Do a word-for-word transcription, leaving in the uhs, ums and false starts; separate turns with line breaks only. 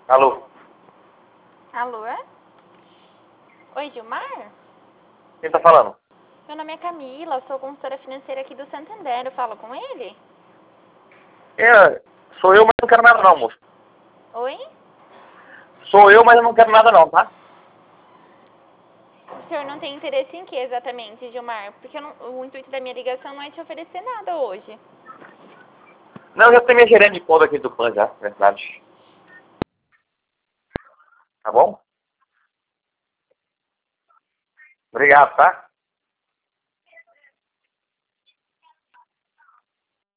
Alô?
Alô? Oi, Gilmar?
Quem tá falando?
Meu nome é Camila, sou consultora financeira aqui do Santander. Eu falo com ele?
É, sou eu, mas não quero nada não, moço.
Oi?
Sou eu, mas eu não quero nada não, tá?
O senhor não tem interesse em que exatamente, Gilmar? Porque eu não- o intuito da minha ligação não é te oferecer nada hoje.
Não, eu já tenho minha gerente de conta aqui do P A N já, verdade. Tá bom? Obrigado, tá?